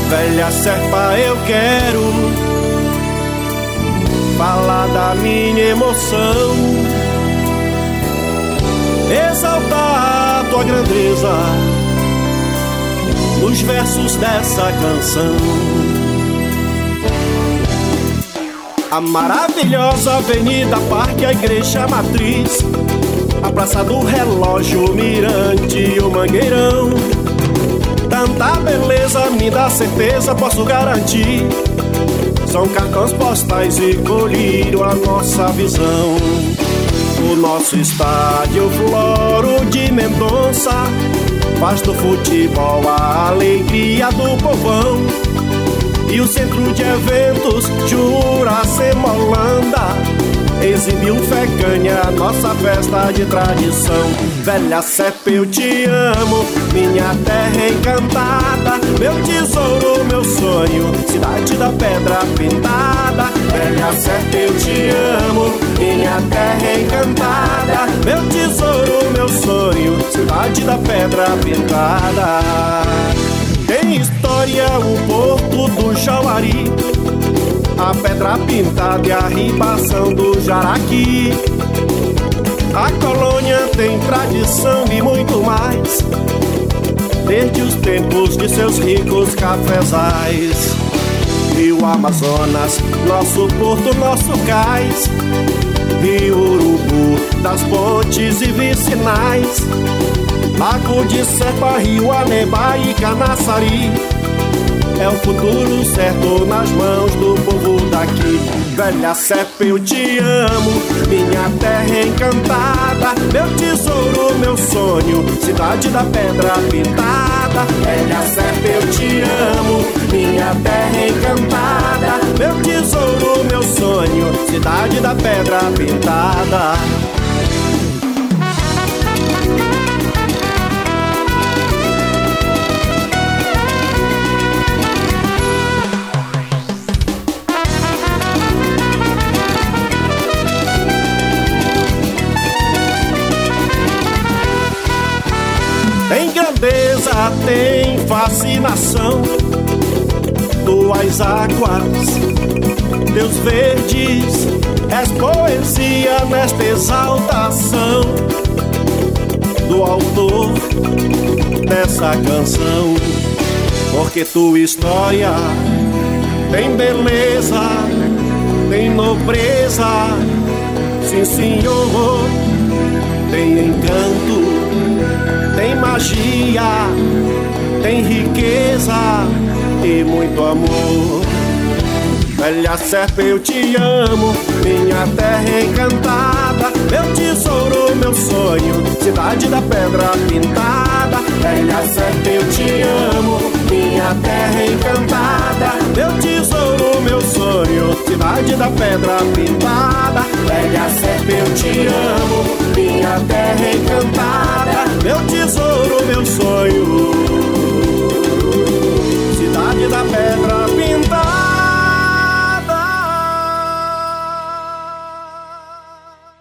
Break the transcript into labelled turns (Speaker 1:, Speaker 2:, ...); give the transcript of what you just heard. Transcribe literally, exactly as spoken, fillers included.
Speaker 1: Velha serpa, eu quero falar da minha emoção, exaltar a tua grandeza nos versos dessa canção. A maravilhosa avenida, parque, a igreja matriz, a praça do relógio, o mirante e o mangueirão. Tanta beleza me dá certeza, posso garantir. São cartões postais e colhiram a nossa visão. O nosso estádio Floro de Mendonça faz do futebol a alegria do povão. E o centro de eventos Juracema Holanda exibiu Fecanha, nossa festa de tradição. Velha serpa, eu te amo, minha terra encantada, meu tesouro, meu sonho, cidade da pedra pintada. Velha serpa, eu te amo, minha terra encantada, meu tesouro, meu sonho, cidade da pedra pintada. Tem história o porto do Jauari, a pedra pintada e a ribação do Jaraqui. A colônia tem tradição e muito mais, desde os tempos de seus ricos cafezais. Rio Amazonas, nosso porto, nosso cais, Rio Urubu, das pontes e vicinais, Lago de Serpa, Rio Anebá e Canaçari. É o futuro certo nas mãos do povo daqui. Velha serpa, eu te amo, minha terra encantada, meu tesouro, meu sonho, cidade da pedra pintada. Velha serpa, eu te amo, minha terra encantada, meu tesouro, meu sonho, cidade da pedra pintada. Tem grandeza, tem fascinação, tuas águas, teus verdes, és poesia nesta exaltação do autor dessa canção. Porque tua história tem beleza, tem nobreza, sim senhor, tem encanto, tem magia, tem riqueza e muito amor. Velha serpa, eu te amo, minha terra encantada, meu tesouro, meu sonho, cidade da pedra pintada. Velha serpa, eu te amo, minha terra encantada, meu tesouro, meu sonho, cidade da pedra pintada. Velha serpa, eu te amo, minha terra encantada, meu tesouro, meu sonho,